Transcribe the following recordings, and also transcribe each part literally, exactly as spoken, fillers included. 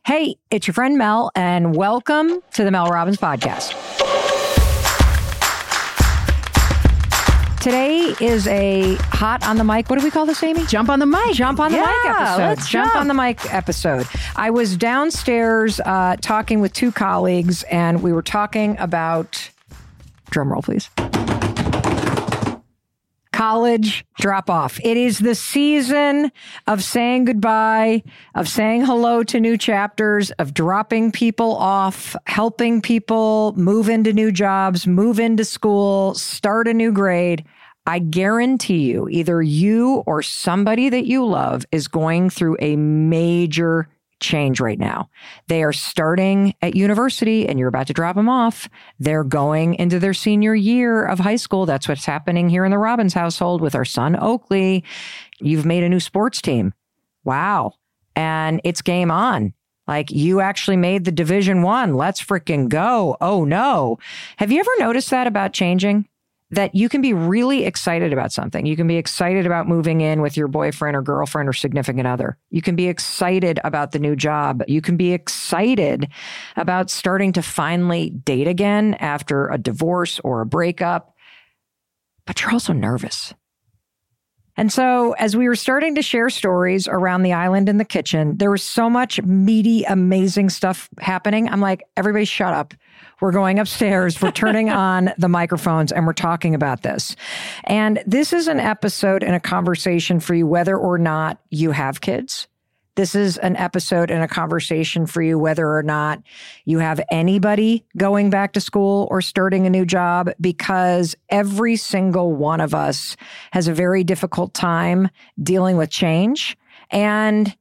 Hey, it's your friend Mel, and welcome to the Mel Robbins Podcast. Today is a hot on the mic. What do we call this, Amy? Jump on the mic. Jump on the yeah, mic episode. Let's jump, jump on the mic episode. I was downstairs uh, talking with two colleagues, and we were talking about, drum roll, please. College drop off. It is the season of saying goodbye, of saying hello to new chapters, of dropping people off, helping people move into new jobs, move into school, start a new grade. I guarantee you, either you or somebody that you love is going through a major change right now. They are starting at university and you're about to drop them off. They're going into their senior year of high school. That's what's happening here in the Robbins household with our son, Oakley. You've made a new sports team. Wow. And it's game on. Like, you actually made the Division One. Let's freaking go. Oh no. Have you ever noticed that about changing? That you can be really excited about something. You can be excited about moving in with your boyfriend or girlfriend or significant other. You can be excited about the new job. You can be excited about starting to finally date again after a divorce or a breakup. But you're also nervous. And so as we were starting to share stories around the island in the kitchen, there was so much meaty, amazing stuff happening. I'm like, everybody shut up. We're going upstairs. We're turning on the microphones and we're talking about this. And this is an episode and a conversation for you, whether or not you have kids. This is an episode and a conversation for you, whether or not you have anybody going back to school or starting a new job, because every single one of us has a very difficult time dealing with change. And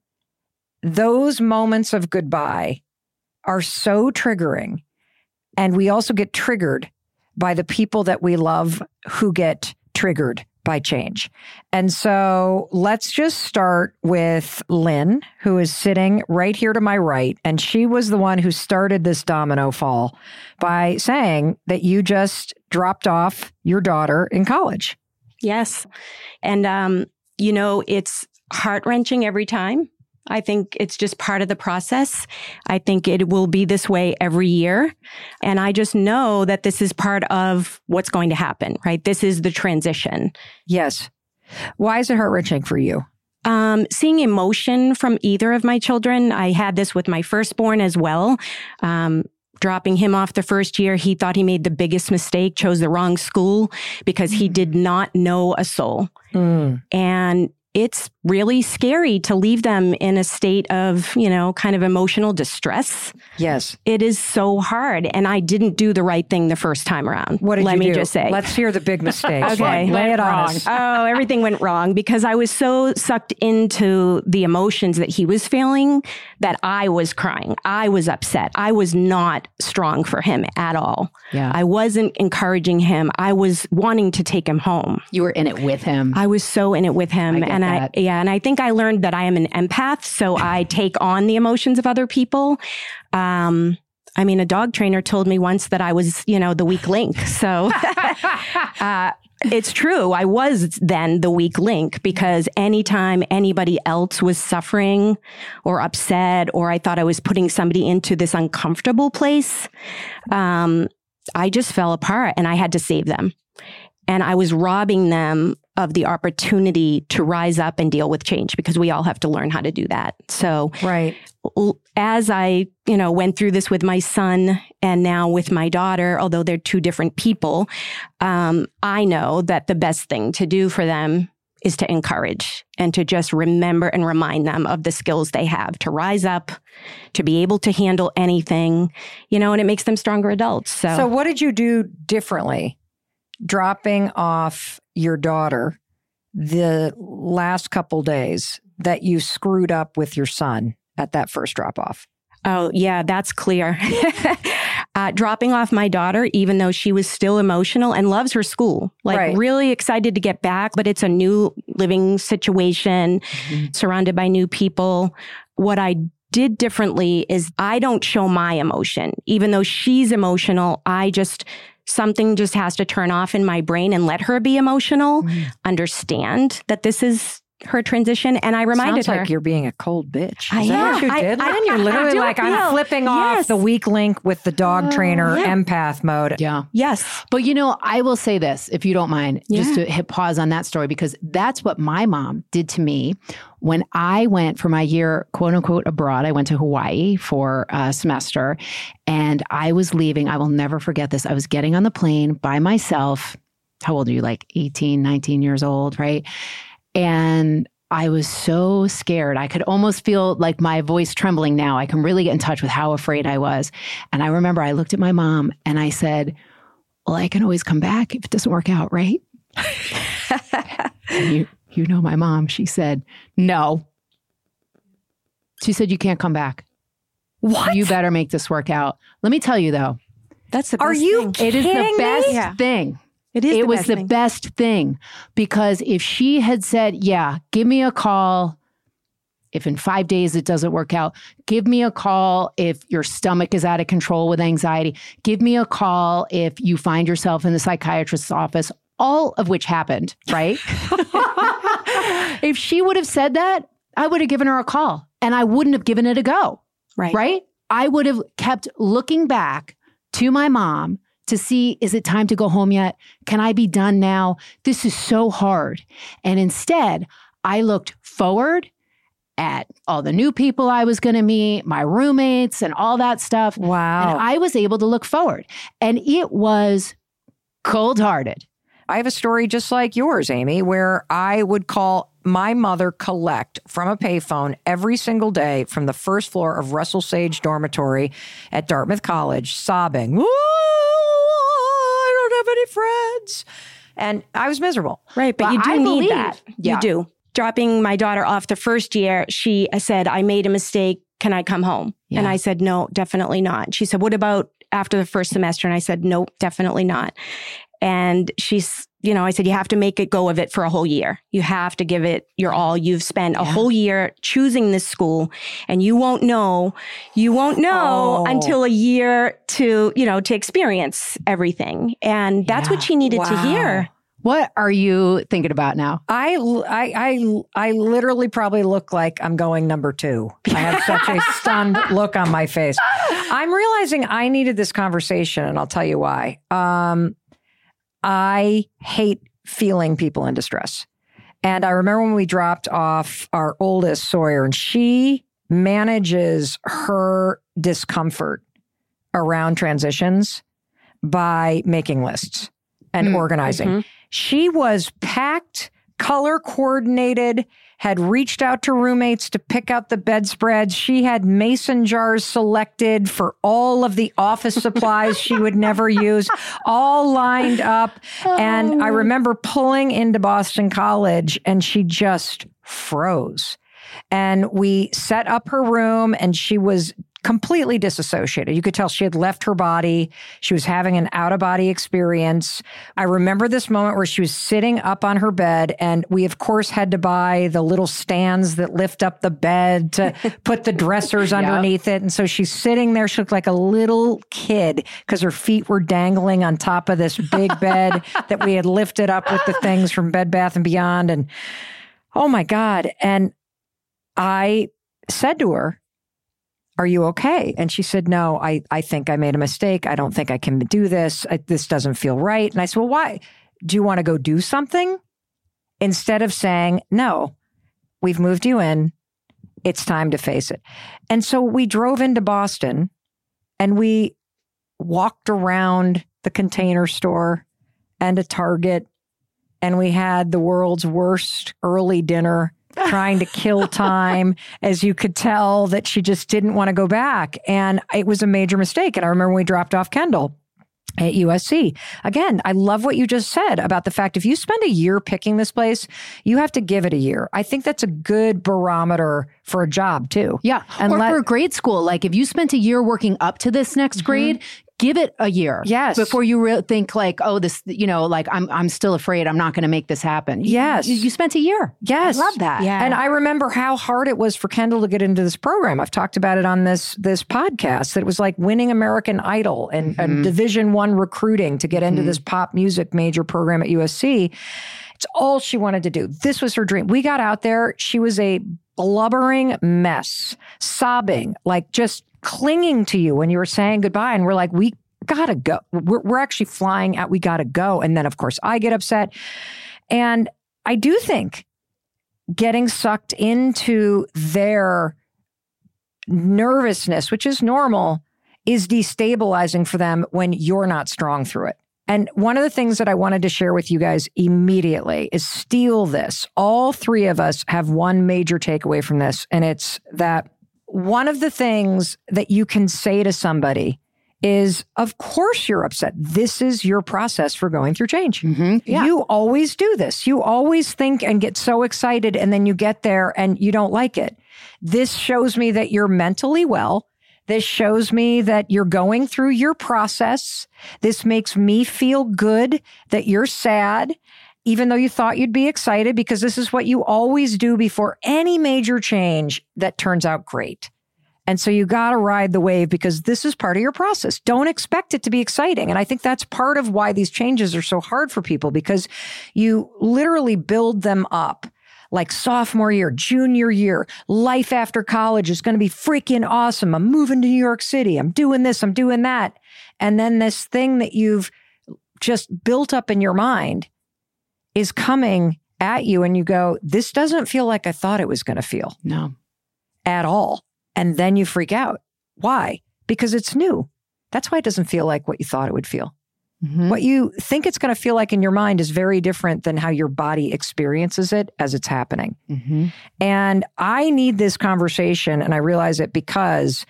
those moments of goodbye are so triggering. And we also get triggered by the people that we love who get triggered by change. And so let's just start with Lynn, who is sitting right here to my right. And she was the one who started this domino fall by saying that you just dropped off your daughter in college. Yes. And, um, you know, it's heart-wrenching every time. I think it's just part of the process. I think it will be this way every year. And I just know that this is part of what's going to happen, right? This is the transition. Yes. Why is it heart-wrenching for you? Um, seeing emotion from either of my children. I had this with my firstborn as well. Um, dropping him off the first year, he thought he made the biggest mistake, chose the wrong school because he did not know a soul. Mm. And it's really scary to leave them in a state of, you know, kind of emotional distress. Yes. It is so hard. And I didn't do the right thing the first time around. What did Let you me do? just say. Let's hear the big mistakes. Okay. Lay it on us. Oh, everything went wrong because I was so sucked into the emotions that he was feeling that I was crying. I was upset. I was not strong for him at all. Yeah. I wasn't encouraging him. I was wanting to take him home. You were in it with him. I was so in it with him. I get and that. I, yeah, and I think I learned that I am an empath, so I take on the emotions of other people. Um, I mean, a dog trainer told me once that I was, you know, the weak link. So uh, it's true. I was then the weak link because anytime anybody else was suffering or upset, or I thought I was putting somebody into this uncomfortable place, um, I just fell apart and I had to save them. And I was robbing them of the opportunity to rise up and deal with change because we all have to learn how to do that. So right. as I, you know, went through this with my son and now with my daughter, although they're two different people, um, I know that the best thing to do for them is to encourage and to just remember and remind them of the skills they have to rise up, to be able to handle anything, you know, and it makes them stronger adults. So, so what did you do differently? Dropping off your daughter the last couple days that you screwed up with your son at that first drop off? Oh, yeah, that's clear. uh, dropping off my daughter, even though she was still emotional and loves her school, like right. really excited to get back, but it's a new living situation, mm-hmm. surrounded by new people. What I did differently is I don't show my emotion. Even though she's emotional, I just... something just has to turn off in my brain and let her be emotional, mm. understand that this is her transition. And I reminded Sounds her. like you're being a cold bitch. Is I that am. what you I- did, I- Lynn? You're literally I do like, I'm feel- flipping off Yes. the weak link with the dog trainer yeah. empath mode. Yeah. Yes. But you know, I will say this, if you don't mind, just Yeah. to hit pause on that story, because that's what my mom did to me when I went for my year, quote unquote, abroad. I went to Hawaii for a semester and I was leaving. I will never forget this. I was getting on the plane by myself. How old are you? Like eighteen, nineteen years old, right? And I was so scared. I could almost feel like my voice trembling now. I can really get in touch with how afraid I was. And I remember I looked at my mom and I said, well, I can always come back if it doesn't work out, right? And you, you know my mom. She said, no. She said, you can't come back. What? You better make this work out. Let me tell you, though. That's the best Are you thing. It is kidding the best me? Yeah. thing. It is It the was best the thing. best thing because if she had said, yeah, give me a call. If in five days it doesn't work out, give me a call if your stomach is out of control with anxiety. Give me a call if you find yourself in the psychiatrist's office, all of which happened, right? If she would have said that, I would have given her a call and I wouldn't have given it a go, Right. right? I would have kept looking back to my mom to see, is it time to go home yet? Can I be done now? This is so hard. And instead, I looked forward at all the new people I was going to meet, my roommates and all that stuff. Wow. And I was able to look forward. And it was cold-hearted. I have a story just like yours, Amy, where I would call my mother collect from a payphone every single day from the first floor of Russell Sage Dormitory at Dartmouth College, sobbing, "Ooh, I don't have any friends." And I was miserable. Right. But, But you do I need believe- that. Yeah. You do. Dropping my daughter off the first year, she said, I made a mistake. Can I come home? Yeah. And I said, no, definitely not. She said, what about after the first semester? And I said, no, definitely not. And she's, you know, I said, you have to make it go of it for a whole year. You have to give it your all. You've spent a Yeah. whole year choosing this school and you won't know, you won't know Oh. until a year to, you know, to experience everything. And that's Yeah. what she needed to Wow. hear. What are you thinking about now? I, I, I, I literally probably look like I'm going number two. I have such a stunned look on my face. I'm realizing I needed this conversation, and I'll tell you why. Um, I hate feeling people in distress. And I remember when we dropped off our oldest, Sawyer, and she manages her discomfort around transitions by making lists and Mm, organizing. mhm. She was packed, color coordinated, had reached out to roommates to pick out the bedspreads. She had mason jars selected for all of the office supplies she would never use, all lined up. And I remember pulling into Boston College and she just froze. And we set up her room and she was completely disassociated. You could tell she had left her body. She was having an out-of-body experience. I remember this moment where she was sitting up on her bed, and we, of course, had to buy the little stands that lift up the bed to put the dressers underneath it. And so she's sitting there. She looked like a little kid because her feet were dangling on top of this big bed that we had lifted up with the things from Bed Bath and Beyond. And oh, my God. And I said to her, are you okay? And she said, no, I, I think I made a mistake. I don't think I can do this. I, this doesn't feel right. And I said, well, why? Do you want to go do something? Instead of saying, no, we've moved you in. It's time to face it. And so we drove into Boston and we walked around the Container Store and a Target. And we had the world's worst early dinner, trying to kill time, as you could tell that she just didn't want to go back. And it was a major mistake. And I remember when we dropped off Kendall at U S C. Again, I love what you just said about the fact if you spend a year picking this place, you have to give it a year. I think that's a good barometer for a job too. Yeah. And or let- for grade school, like if you spent a year working up to this next grade, give it a year. Yes. Before you re- think like, oh, this, you know, like I'm I'm still afraid I'm not going to make this happen. You- Yes. You, you spent a year. Yes. I love that. Yeah. And I remember how hard it was for Kendall to get into this program. I've talked about it on this this podcast. That it was like winning American Idol and, and Division One recruiting to get into this pop music major program at U S C. It's all she wanted to do. This was her dream. We got out there. She was a blubbering mess, sobbing, like just clinging to you when you were saying goodbye. And we're like, we gotta go. We're, we're actually flying out. We gotta go. And then, of course, I get upset. And I do think getting sucked into their nervousness, which is normal, is destabilizing for them when you're not strong through it. And one of the things that I wanted to share with you guys immediately is steal this. All three of us have one major takeaway from this, and it's that one of the things that you can say to somebody is, of course you're upset. This is your process for going through change. Mm-hmm. Yeah. You always do this. You always think and get so excited, and then you get there and you don't like it. This shows me that you're mentally well. This shows me that you're going through your process. This makes me feel good that you're sad, even though you thought you'd be excited, because this is what you always do before any major change that turns out great. And so you got to ride the wave because this is part of your process. Don't expect it to be exciting. And I think that's part of why these changes are so hard for people, because you literally build them up. Like sophomore year, junior year, life after college is going to be freaking awesome. I'm moving to New York City. I'm doing this. I'm doing that. And then this thing that you've just built up in your mind is coming at you. And you go, this doesn't feel like I thought it was going to feel. No. At all. And then you freak out. Why? Because it's new. That's why it doesn't feel like what you thought it would feel. Mm-hmm. What you think it's going to feel like in your mind is very different than how your body experiences it as it's happening. Mm-hmm. And I need this conversation, and I realize it because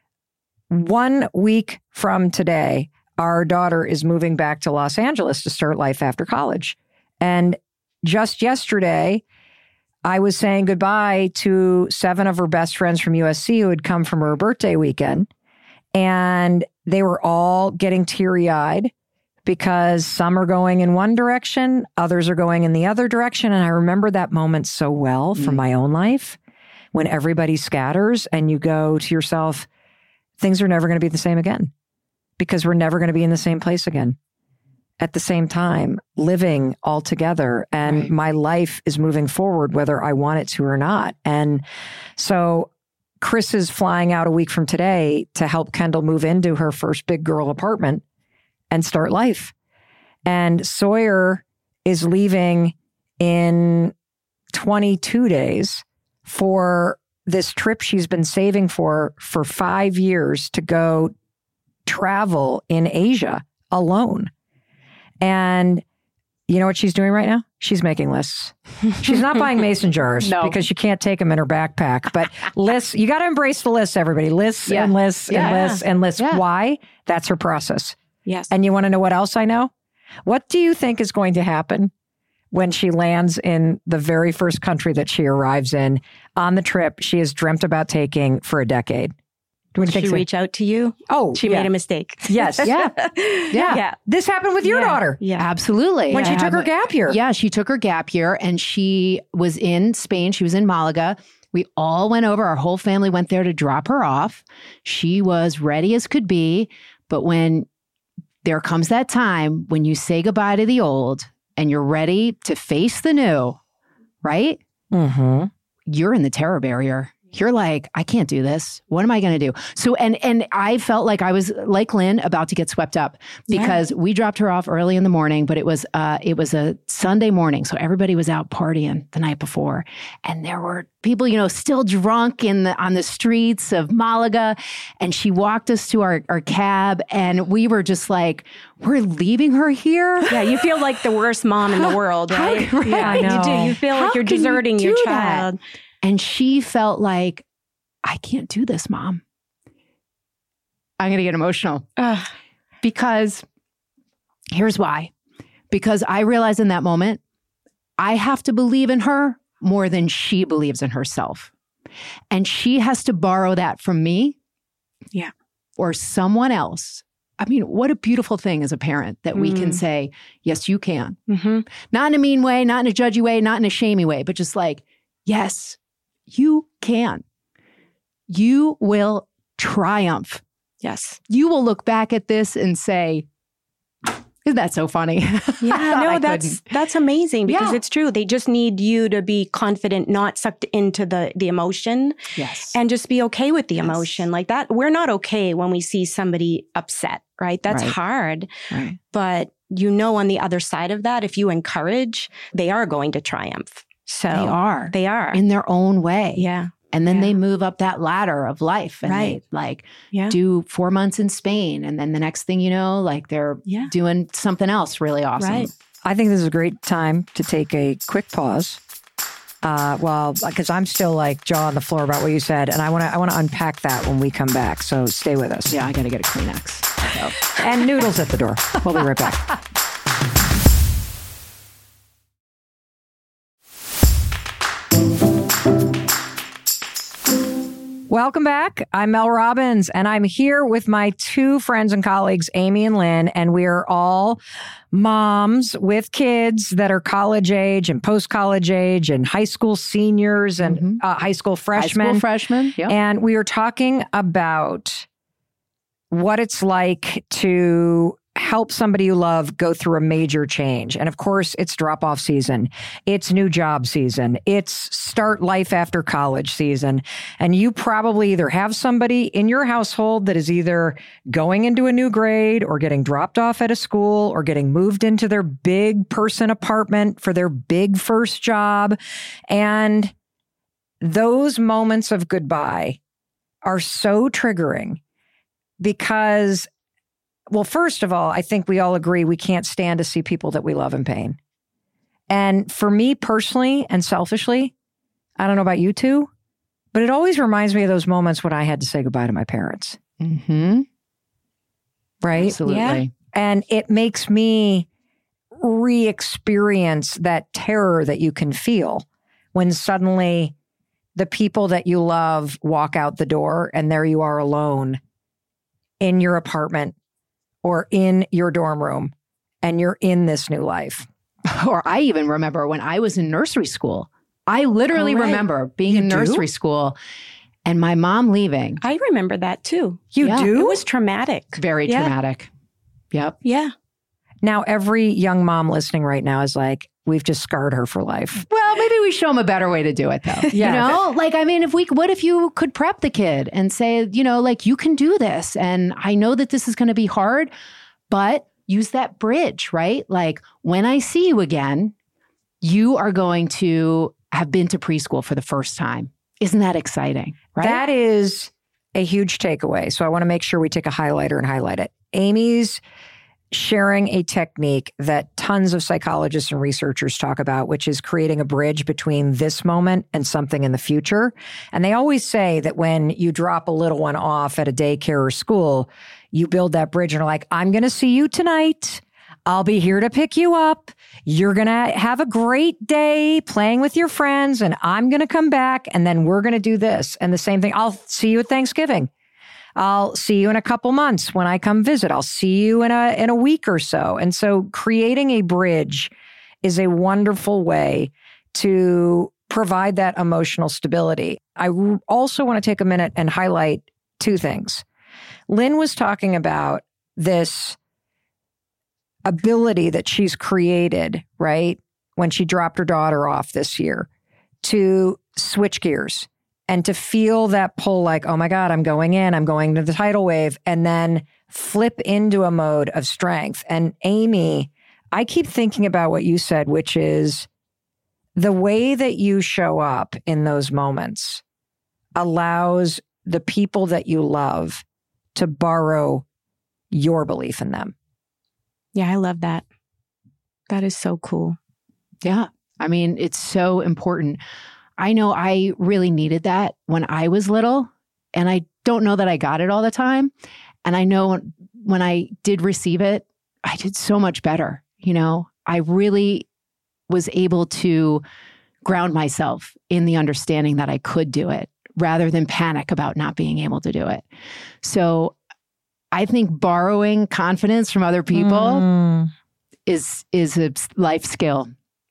one week from today, our daughter is moving back to Los Angeles to start life after college. And just yesterday, I was saying goodbye to seven of her best friends from U S C who had come from her birthday weekend. And they were all getting teary-eyed, because some are going in one direction, others are going in the other direction. And I remember that moment so well from mm. my own life, when everybody scatters and you go to yourself, things are never going to be the same again, because we're never going to be in the same place again at the same time, living all together. And right. my life is moving forward, whether I want it to or not. And so Chris is flying out a week from today to help Kendall move into her first big girl apartment and start life. And Sawyer is leaving in twenty-two days for this trip she's been saving for for five years to go travel in Asia alone. And you know what she's doing right now? She's making lists. She's not buying mason jars no. because you can't take them in her backpack. But lists, you got to embrace the lists, everybody. Lists yeah. and lists yeah. and lists and lists. Yeah. Why? That's her process. Yes. And you want to know what else I know? What do you think is going to happen when she lands in the very first country that she arrives in on the trip she has dreamt about taking for a decade? Do Did she so? reach out to you? Oh, she yeah. made a mistake. Yes. yeah. yeah. Yeah. This happened with your yeah. daughter. Yeah. Absolutely. When she I took her a, gap year. Yeah, she took her gap year and she was in Spain. She was in Malaga. We all went over. Our whole family went there to drop her off. She was ready as could be. But when there comes that time when you say goodbye to the old and you're ready to face the new, right? Mm-hmm. You're in the terror barrier. You're like, I can't do this. What am I going to do? So, and and I felt like I was like Lynn, about to get swept up because yeah. we dropped her off early in the morning, but it was uh, it was a Sunday morning, so everybody was out partying the night before, and there were people, you know, still drunk in the on the streets of Malaga, and she walked us to our our cab, and we were just like, we're leaving her here. Yeah, you feel like the worst mom in the world, right? How, right. Yeah, you do. You feel How like you're deserting you your that? child. And she felt like, I can't do this, Mom. I'm going to get emotional. Ugh. Because here's why. Because I realized in that moment, I have to believe in her more than she believes in herself. And she has to borrow that from me. Yeah. Or someone else. I mean, what a beautiful thing as a parent that we mm. can say, yes, you can. Mm-hmm. Not in a mean way, not in a judgy way, not in a shamey way, but just like, yes, you can. You will triumph. Yes. You will look back at this and say, Isn't that so funny? Yeah, no, that's couldn't. that's amazing because yeah. it's true. They just need you to be confident, not sucked into the the emotion. Yes. And just be okay with the yes. emotion. Like that, we're not okay when we see somebody upset, right? That's right. hard. Right. But you know, on the other side of that, if you encourage, they are going to triumph. So they are. They are. In their own way. Yeah. And then yeah. they move up that ladder of life and right. they like yeah. do four months in Spain. And then the next thing you know, like they're yeah. doing something else really awesome. Right. I think this is a great time to take a quick pause. Uh, well, because I'm still like jaw on the floor about what you said. And I want to I want to unpack that when we come back. So stay with us. Yeah, I got to get a Kleenex. So. And noodles at the door. We'll be right back. Welcome back. I'm Mel Robbins, and I'm here with my two friends and colleagues, Amy and Lynn, and we are all moms with kids that are college age and post-college age and high school seniors and mm-hmm. uh, high school freshmen. High school freshmen, yep. And we are talking about what it's like to help somebody you love go through a major change. And of course, it's drop-off season. It's new job season. It's start life after college season. And you probably either have somebody in your household that is either going into a new grade or getting dropped off at a school or getting moved into their big person apartment for their big first job. And those moments of goodbye are so triggering because well, first of all, I think we all agree we can't stand to see people that we love in pain. And for me personally and selfishly, I don't know about you two, but it always reminds me of those moments when I had to say goodbye to my parents. Mm-hmm. Right? Absolutely. Yeah. And it makes me re-experience that terror that you can feel when suddenly the people that you love walk out the door and there you are alone in your apartment or in your dorm room, and you're in this new life. Or I even remember when I was in nursery school. I literally oh, right. remember being you in nursery do? school and my mom leaving. I remember that too. You yeah. do? It was traumatic. Very yeah. traumatic. Yep. Yeah. Now, every young mom listening right now is like, we've just scarred her for life. Well, maybe we show them a better way to do it, though. Yeah. You know, like, I mean, if we, what if you could prep the kid and say, you know, like, you can do this. And I know that this is going to be hard, but use that bridge, right? Like, when I see you again, you are going to have been to preschool for the first time. Isn't that exciting? Right? That is a huge takeaway. So I want to make sure we take a highlighter and highlight it. Amy's sharing a technique that tons of psychologists and researchers talk about, which is creating a bridge between this moment and something in the future. And they always say that when you drop a little one off at a daycare or school, you build that bridge and are like, I'm going to see you tonight. I'll be here to pick you up. You're going to have a great day playing with your friends, and I'm going to come back, and then we're going to do this. And the same thing, I'll see you at Thanksgiving. I'll see you in a couple months when I come visit. I'll see you in a in a week or so. And so creating a bridge is a wonderful way to provide that emotional stability. I also want to take a minute and highlight two things. Lynn was talking about this ability that she's created, right, when she dropped her daughter off this year, to switch gears. And to feel that pull like, oh my God, I'm going in, I'm going to the tidal wave, and then flip into a mode of strength. And Amy, I keep thinking about what you said, which is the way that you show up in those moments allows the people that you love to borrow your belief in them. Yeah, I love that. That is so cool. Yeah. I mean, it's so important. I know I really needed that when I was little, and I don't know that I got it all the time. And I know when I did receive it, I did so much better. You know, I really was able to ground myself in the understanding that I could do it rather than panic about not being able to do it. So I think borrowing confidence from other people mm. is, is a life skill.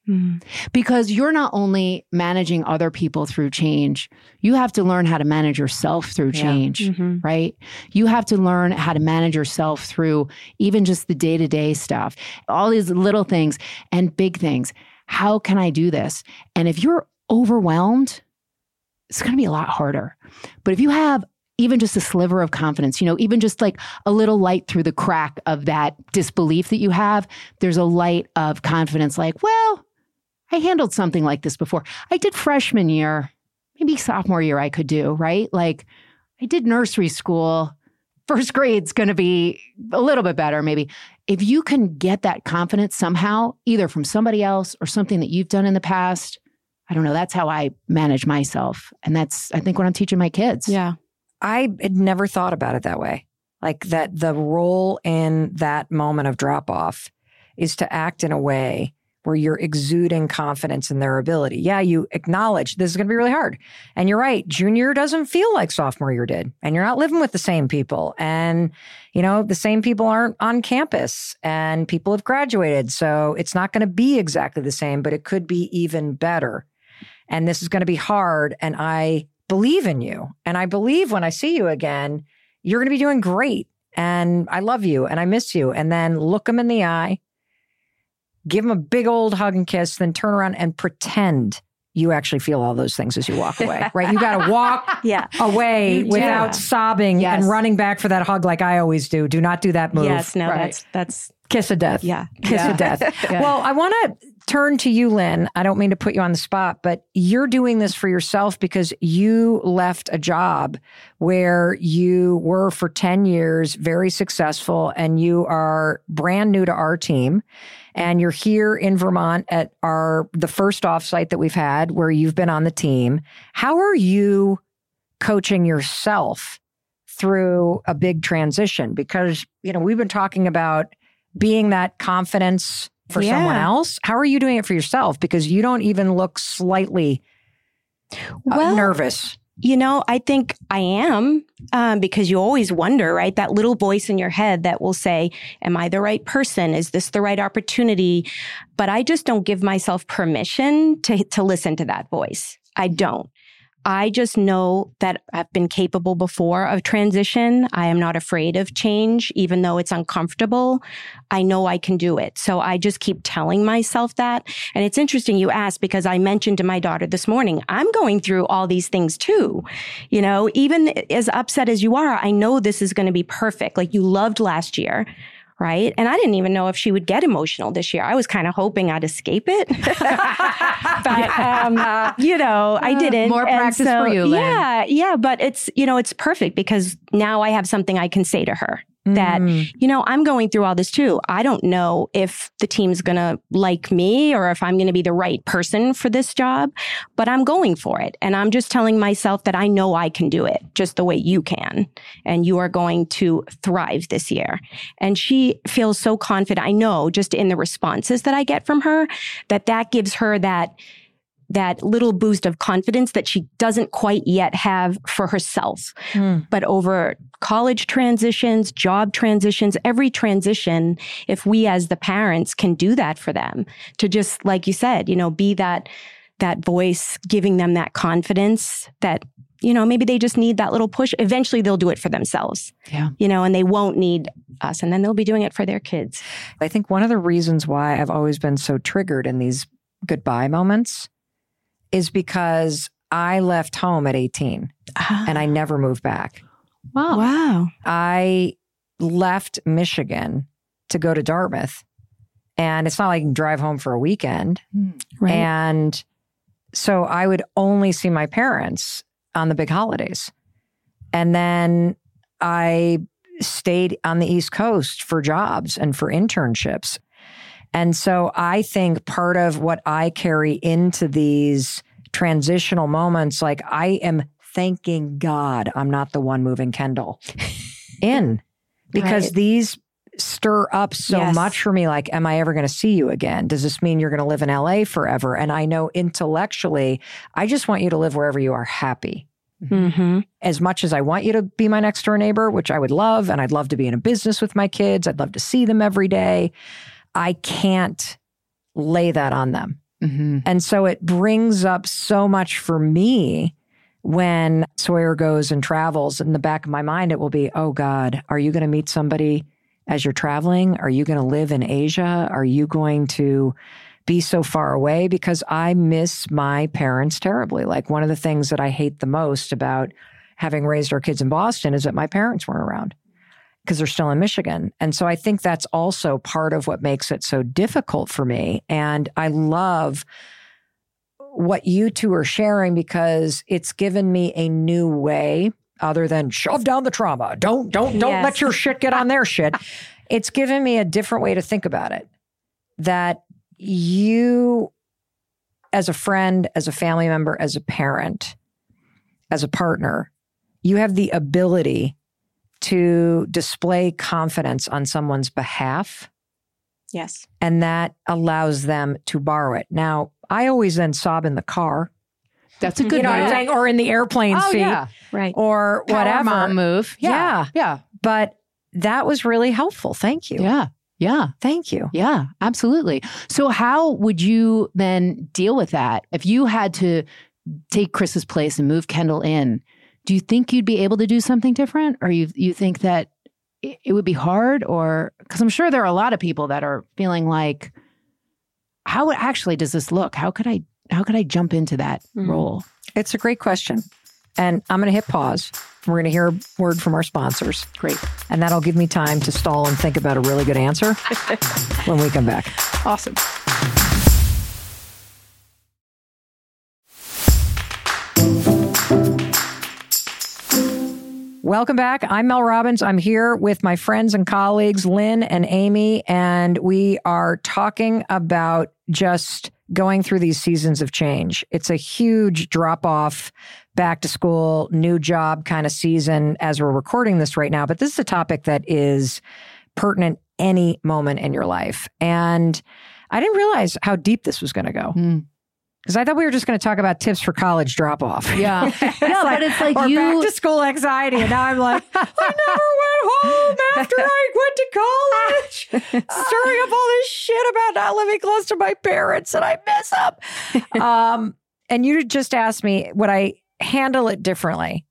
Mm. Because you're not only managing other people through change, you have to learn how to manage yourself through change, yeah. mm-hmm. right? You have to learn how to manage yourself through even just the day-to-day stuff, all these little things and big things. How can I do this? And if you're overwhelmed, it's going to be a lot harder. But if you have even just a sliver of confidence, you know, even just like a little light through the crack of that disbelief that you have, there's a light of confidence like, well, I handled something like this before. I did freshman year, maybe sophomore year I could do, right? Like I did nursery school. First grade's going to be a little bit better, maybe. If you can get that confidence somehow, either from somebody else or something that you've done in the past, I don't know, that's how I manage myself. And that's, I think, what I'm teaching my kids. Yeah. I had never thought about it that way. Like that the role in that moment of drop off is to act in a way where you're exuding confidence in their ability. Yeah, you acknowledge this is going to be really hard. And you're right. Junior doesn't feel like sophomore year did. And you're not living with the same people. And, you know, the same people aren't on campus and people have graduated. So it's not going to be exactly the same, but it could be even better. And this is going to be hard. And I believe in you. And I believe when I see you again, you're going to be doing great. And I love you and I miss you. And then look them in the eye. Give them a big old hug and kiss, then turn around and pretend you actually feel all those things as you walk away, right? You got to walk yeah. away without yeah. sobbing yes. and running back for that hug like I always do. Do not do that move. Yes, no, right. that's, that's kiss of death. Yeah. Kiss yeah. of death. yeah. Well, I want to turn to you, Lynn. I don't mean to put you on the spot, but you're doing this for yourself because you left a job where you were for ten years, very successful, and you are brand new to our team. And you're here in Vermont at our the first offsite that we've had where you've been on the team. How are you coaching yourself through a big transition? Because, you know, we've been talking about being that confidence for yeah. someone else. How are you doing it for yourself? Because you don't even look slightly uh, well, nervous. You know, I think I am um, because you always wonder, right? That little voice in your head that will say, am I the right person? Is this the right opportunity? But I just don't give myself permission to, to listen to that voice. I don't. I just know that I've been capable before of transition. I am not afraid of change, even though it's uncomfortable. I know I can do it. So I just keep telling myself that. And it's interesting you asked because I mentioned to my daughter this morning, I'm going through all these things too. You know, even as upset as you are, I know this is going to be perfect. Like you loved last year. Right. And I didn't even know if she would get emotional this year. I was kind of hoping I'd escape it. but, um, you know, I didn't. More practice so, for you, Lynn. Yeah. Yeah. But it's, you know, it's perfect because now I have something I can say to her. That, mm. you know, I'm going through all this too. I don't know if the team's going to like me or if I'm going to be the right person for this job, but I'm going for it. And I'm just telling myself that I know I can do it just the way you can. And you are going to thrive this year. And she feels so confident. I know just in the responses that I get from her, that that gives her that that little boost of confidence that she doesn't quite yet have for herself. Mm. But over college transitions, job transitions, every transition, if we as the parents can do that for them, to just, like you said, you know, be that, that voice, giving them that confidence that, you know, maybe they just need that little push. Eventually they'll do it for themselves, yeah. you know, and they won't need us. And then they'll be doing it for their kids. I think one of the reasons why I've always been so triggered in these goodbye moments is because I left home at eighteen uh-huh. and I never moved back. Wow. Wow. I left Michigan to go to Dartmouth. And it's not like I can drive home for a weekend. Right. And so I would only see my parents on the big holidays. And then I stayed on the East Coast for jobs and for internships. And so I think part of what I carry into these transitional moments, like I am thanking God I'm not the one moving Kendall in, because right. these stir up so yes. much for me. Like, am I ever going to see you again? Does this mean you're going to live in L A forever? And I know intellectually, I just want you to live wherever you are happy. Mm-hmm. As much as I want you to be my next door neighbor, which I would love, and I'd love to be in a business with my kids. I'd love to see them every day. I can't lay that on them. Mm-hmm. And so it brings up so much for me when Sawyer goes and travels. In the back of my mind, it will be, oh God, are you going to meet somebody as you're traveling? Are you going to live in Asia? Are you going to be so far away? Because I miss my parents terribly. Like one of the things that I hate the most about having raised our kids in Boston is that my parents weren't around because they're still in Michigan. And so I think that's also part of what makes it so difficult for me. And I love what you two are sharing because it's given me a new way other than shove down the trauma. Don't, don't, don't Yes. let your shit get on their shit. It's given me a different way to think about it. That you, as a friend, as a family member, as a parent, as a partner, you have the ability to display confidence on someone's behalf. Yes. And that allows them to borrow it. Now, I always then sob in the car. That's a good You know what I'm move. saying? Or in the airplane Oh, seat. yeah. Right. Or Power whatever. mom move. Yeah. Yeah. Yeah. But that was really helpful. Thank you. Yeah. Yeah. Thank you. Yeah, absolutely. So how would you then deal with that? If you had to take Chris's place and move Kendall in, do you think you'd be able to do something different? Or you you think that it, it would be hard? Or because I'm sure there are a lot of people that are feeling like, how actually does this look? How could I how could I jump into that Mm. role? It's a great question. And I'm going to hit pause. We're going to hear a word from our sponsors. Great. And that'll give me time to stall and think about a really good answer when we come back. Awesome. Welcome back. I'm Mel Robbins. I'm here with my friends and colleagues, Lynn and Amy, and we are talking about just going through these seasons of change. It's a huge drop off, back to school, new job kind of season as we're recording this right now. But this is a topic that is pertinent any moment in your life. And I didn't realize how deep this was going to go. Mm. Because I thought we were just going to talk about tips for college drop off. Yeah. No, but it's like or you back to school anxiety. And now I'm like, I never went home after I went to college, stirring up all this shit about not living close to my parents and I miss them. Um, and you just asked me, would I handle it differently?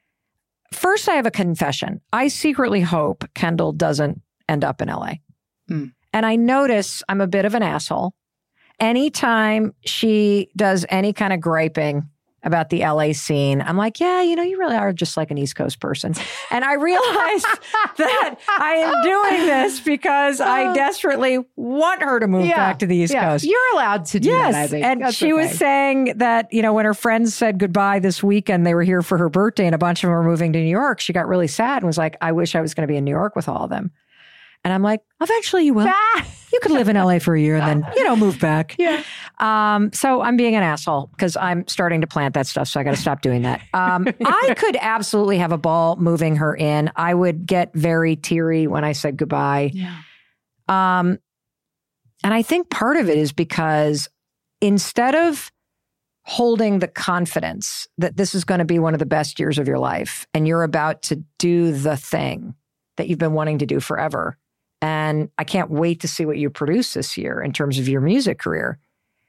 First, I have a confession. I secretly hope Kendall doesn't end up in L A. Mm. And I notice I'm a bit of an asshole. Anytime she does any kind of griping about the L A scene, I'm like, yeah, you know, you really are just like an East Coast person. And I realize that I am doing this because I desperately want her to move Yeah, back to the East yeah. Coast. You're allowed to do Yes. that, I think. And That's she was okay. saying that, you know, when her friends said goodbye this weekend, they were here for her birthday and a bunch of them were moving to New York. She got really sad and was like, I wish I was going to be in New York with all of them. And I'm like, eventually you will. You could live in L A for a year and then, you know, move back. Yeah. Um, so I'm being an asshole because I'm starting to plant that stuff. So I got to stop doing that. Um, I could absolutely have a ball moving her in. I would get very teary when I said goodbye. Yeah. Um, and I think part of it is because instead of holding the confidence that this is going to be one of the best years of your life and you're about to do the thing that you've been wanting to do forever, and I can't wait to see what you produce this year in terms of your music career,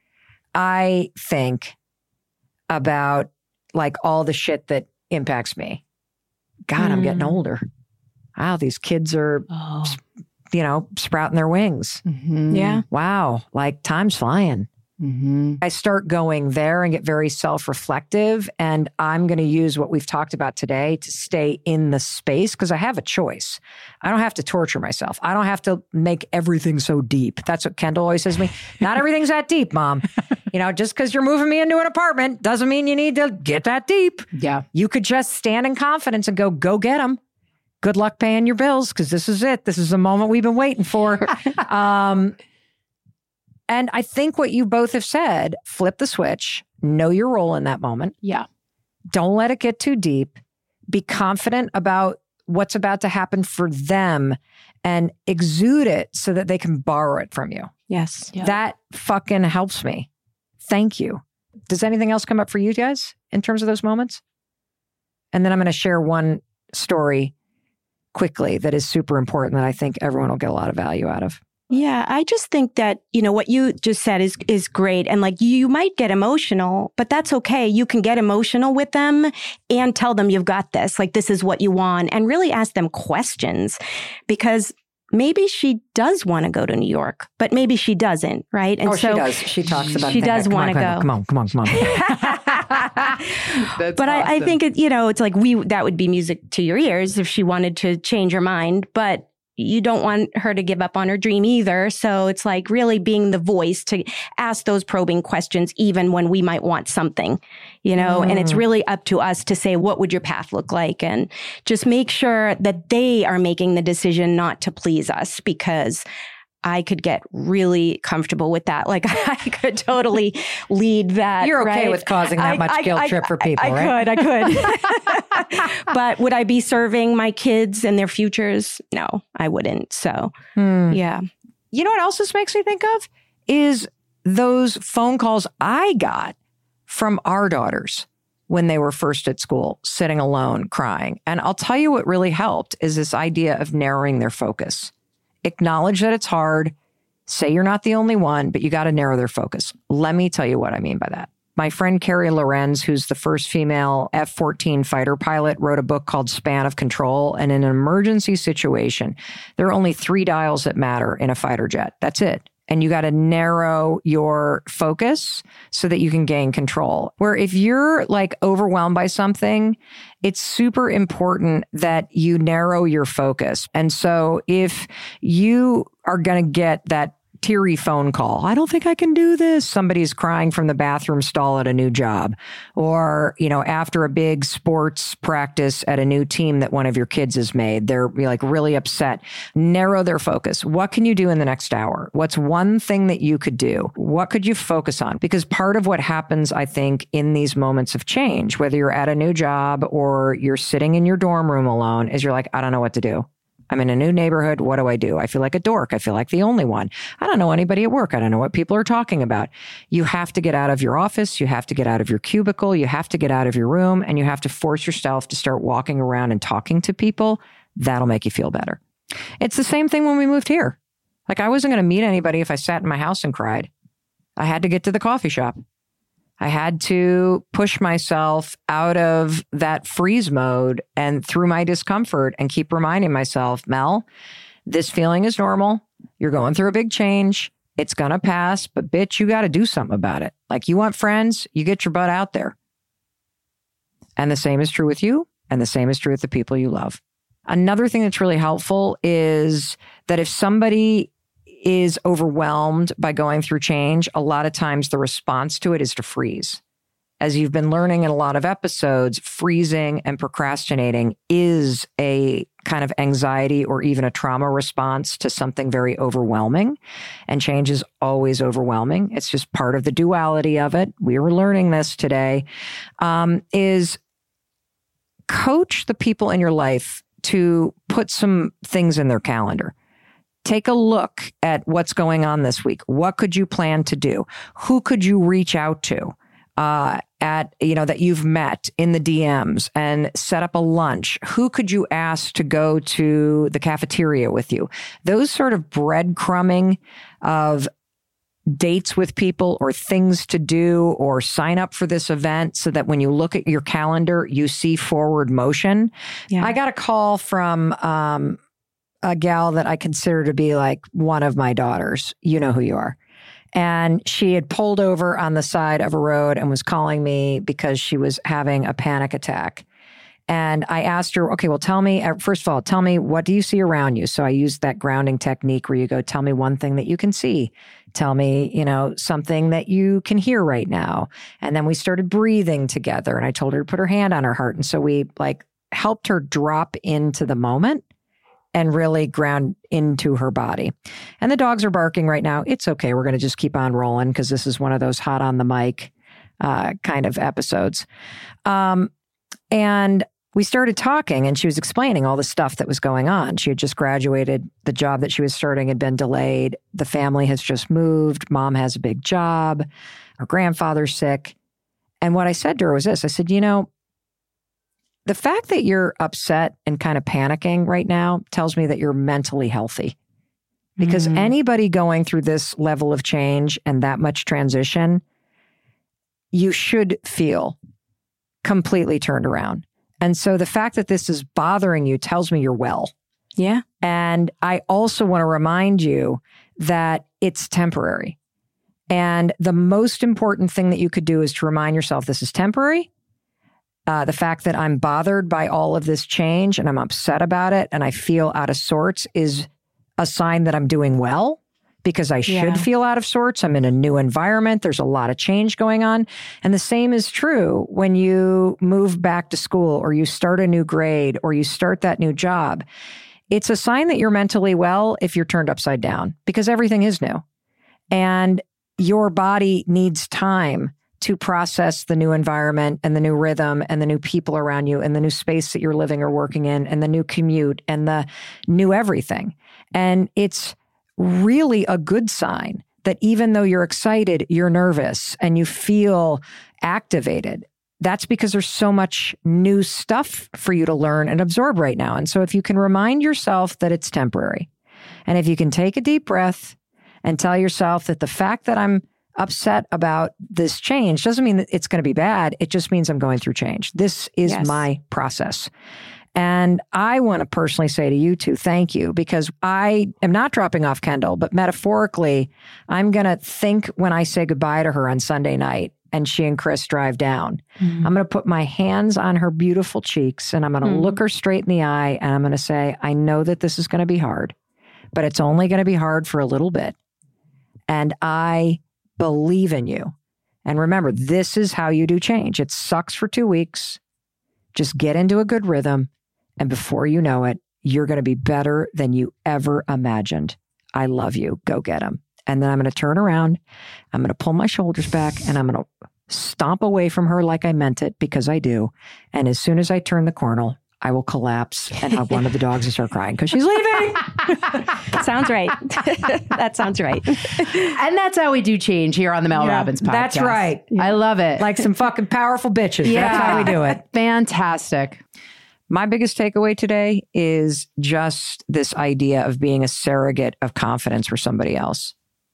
I think about like all the shit that impacts me. God, I'm getting Mm. older. Wow, these kids are, Oh. you know, sprouting their wings. Mm-hmm. Yeah. Wow, like time's flying. Mm-hmm. I start going there and get very self-reflective. And I'm going to use what we've talked about today to stay in the space because I have a choice. I don't have to torture myself. I don't have to make everything so deep. That's what Kendall always says to me. Not everything's that deep, Mom. You know, just because you're moving me into an apartment doesn't mean you need to get that deep. Yeah. You could just stand in confidence and go, go get them. Good luck paying your bills because this is it. This is the moment we've been waiting for. um, And I think what you both have said, flip the switch, know your role in that moment. Yeah. Don't let it get too deep. Be confident about what's about to happen for them and exude it so that they can borrow it from you. Yes. Yeah. That fucking helps me. Thank you. Does anything else come up for you guys in terms of those moments? And then I'm going to share one story quickly that is super important that I think everyone will get a lot of value out of. Yeah, I just think that, you know, what you just said is is great. And like, you might get emotional, but that's okay. You can get emotional with them and tell them you've got this, like, this is what you want, and really ask them questions, because maybe she does want to go to New York, but maybe she doesn't, right? And oh, so she does. She talks about She does want to go. Come on, come on, come on. That's but awesome. I, I think, it, you know, it's like we that would be music to your ears if she wanted to change her mind. But you don't want her to give up on her dream either. So it's like really being the voice to ask those probing questions, even when we might want something, you know, mm. and it's really up to us to say, what would your path look like? And just make sure that they are making the decision not to please us, because I could get really comfortable with that. Like I could totally lead that. You're okay right? with causing that I, much I, guilt I, trip for people, I, I right? could, I could. But would I be serving my kids and their futures? No, I wouldn't. So, hmm. yeah. You know what else this makes me think of? Is those phone calls I got from our daughters when they were first at school, sitting alone, crying. And I'll tell you what really helped is this idea of narrowing their focus. Acknowledge that it's hard. Say you're not the only one, but you got to narrow their focus. Let me tell you what I mean by that. My friend Carrie Lorenz, who's the first female F fourteen fighter pilot, wrote a book called Span of Control. And in an emergency situation, there are only three dials that matter in a fighter jet. That's it. And you got to narrow your focus so that you can gain control. Where if you're like overwhelmed by something, it's super important that you narrow your focus. And so if you are going to get that teary phone call, I don't think I can do this. Somebody's crying from the bathroom stall at a new job, or, you know, after a big sports practice at a new team that one of your kids has made, they're like really upset. Narrow their focus. What can you do in the next hour? What's one thing that you could do? What could you focus on? Because part of what happens, I think, in these moments of change, whether you're at a new job or you're sitting in your dorm room alone, is you're like, I don't know what to do. I'm in a new neighborhood. What do I do? I feel like a dork. I feel like the only one. I don't know anybody at work. I don't know what people are talking about. You have to get out of your office. You have to get out of your cubicle. You have to get out of your room, and you have to force yourself to start walking around and talking to people. That'll make you feel better. It's the same thing when we moved here. Like, I wasn't going to meet anybody if I sat in my house and cried. I had to get to the coffee shop. I had to push myself out of that freeze mode and through my discomfort and keep reminding myself, Mel, this feeling is normal. You're going through a big change. It's going to pass, but bitch, you got to do something about it. Like, you want friends, you get your butt out there. And the same is true with you. And the same is true with the people you love. Another thing that's really helpful is that if somebody is overwhelmed by going through change, a lot of times the response to it is to freeze. As you've been learning in a lot of episodes, freezing and procrastinating is a kind of anxiety or even a trauma response to something very overwhelming. And change is always overwhelming. It's just part of the duality of it. We were learning this today, um, is coach the people in your life to put some things in their calendar. Take a look at what's going on this week. What could you plan to do? Who could you reach out to uh, at, you know, that you've met in the D Ms and set up a lunch? Who could you ask to go to the cafeteria with you? Those sort of breadcrumbing of dates with people or things to do or sign up for this event so that when you look at your calendar, you see forward motion. Yeah. I got a call from, um, a gal that I consider to be like one of my daughters. You know who you are. And she had pulled over on the side of a road and was calling me because she was having a panic attack. And I asked her, okay, well, tell me, first of all, tell me, what do you see around you? So I used that grounding technique where you go, tell me one thing that you can see. Tell me, you know, something that you can hear right now. And then we started breathing together, and I told her to put her hand on her heart. And so we like helped her drop into the moment and really ground into her body. And the dogs are barking right now. It's okay. We're going to just keep on rolling because this is one of those hot on the mic uh, kind of episodes. Um, and we started talking, and she was explaining all the stuff that was going on. She had just graduated. The job that she was starting had been delayed. The family has just moved. Mom has a big job. Her grandfather's sick. And what I said to her was this. I said, you know, the fact that you're upset and kind of panicking right now tells me that you're mentally healthy. because Mm. anybody going through this level of change and that much transition, you should feel completely turned around. And so the fact that this is bothering you tells me you're well. Yeah. And I also want to remind you that it's temporary. And the most important thing that you could do is to remind yourself this is temporary. Uh, the fact that I'm bothered by all of this change and I'm upset about it and I feel out of sorts is a sign that I'm doing well, because I should Yeah. feel out of sorts. I'm in a new environment. There's a lot of change going on. And the same is true when you move back to school or you start a new grade or you start that new job. It's a sign that you're mentally well if you're turned upside down, because everything is new. And your body needs time to process the new environment and the new rhythm and the new people around you and the new space that you're living or working in and the new commute and the new everything. And it's really a good sign that even though you're excited, you're nervous and you feel activated. That's because there's so much new stuff for you to learn and absorb right now. And so if you can remind yourself that it's temporary, and if you can take a deep breath and tell yourself that the fact that I'm upset about this change doesn't mean that it's going to be bad. It just means I'm going through change. This is Yes. my process. And I want to personally say to you two, thank you, because I am not dropping off Kendall, but metaphorically, I'm going to think when I say goodbye to her on Sunday night and she and Chris drive down, Mm-hmm. I'm going to put my hands on her beautiful cheeks and I'm going to Mhm. look her straight in the eye and I'm going to say, I know that this is going to be hard, but it's only going to be hard for a little bit. And I believe in you. And remember, this is how you do change. It sucks for two weeks. Just get into a good rhythm. And before you know it, you're going to be better than you ever imagined. I love you. Go get them. And then I'm going to turn around. I'm going to pull my shoulders back and I'm going to stomp away from her like I meant it, because I do. And as soon as I turn the corner, I will collapse and hug one of the dogs and start crying because she's leaving. Sounds right. That sounds right. And that's how we do change here on the Mel Yeah, Robbins podcast. that's right. I love it. Like some fucking powerful bitches. Yeah. That's how we do it. Fantastic. My biggest takeaway today is just this idea of being a surrogate of confidence for somebody else.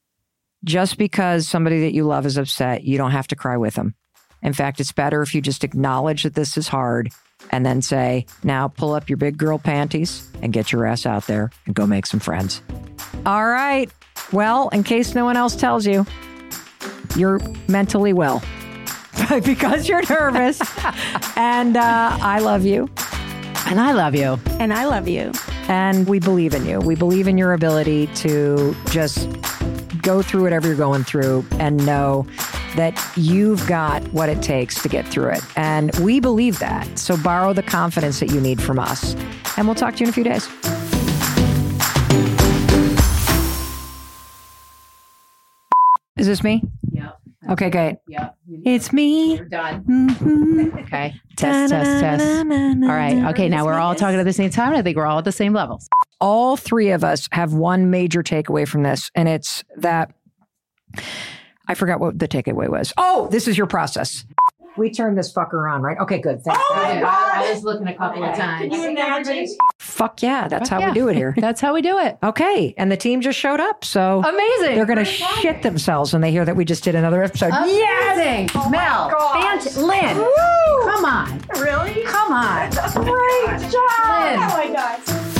Just because somebody that you love is upset, you don't have to cry with them. In fact, it's better if you just acknowledge that this is hard and then say, now pull up your big girl panties and get your ass out there and go make some friends. All right. Well, in case no one else tells you, you're mentally well because you're nervous. And uh, I love you. And I love you. And I love you. And we believe in you. We believe in your ability to just go through whatever you're going through and know that you've got what it takes to get through it. And we believe that. So borrow the confidence that you need from us. And we'll talk to you in a few days. Is this me? Yep. Okay, great. Yep. It's me. We're done. Mhm. Okay. Test, test, test. All right. Okay. Now we're all talking at the same time. I think we're all at the same levels. All three of us have one major takeaway from this, and it's that I forgot what the takeaway was. Oh, this is your process. We turned this fucker on, right? Okay, good. Thanks. Oh my God. I was looking a couple of times. Can you imagine? Fuck yeah, that's Fuck how yeah. we do it here. That's how we do it. Okay, and the team just showed up, so Amazing. they're going to shit themselves when they hear that we just did another episode. Amazing. Mel. Fant- Lynn. Come on. Really? Come on. Great job. Lynn. Oh my God.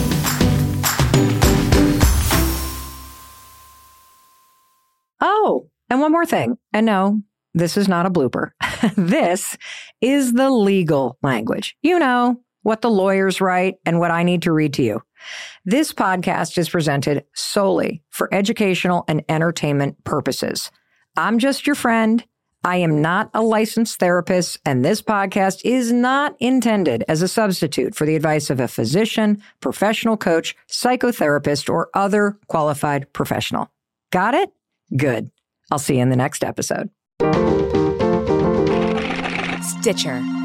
Oh, and one more thing. And no, this is not a blooper. This is the legal language. You know, what the lawyers write and what I need to read to you. This podcast is presented solely for educational and entertainment purposes. I'm just your friend. I am not a licensed therapist, and this podcast is not intended as a substitute for the advice of a physician, professional coach, psychotherapist, or other qualified professional. Got it? Good. I'll see you in the next episode. Stitcher.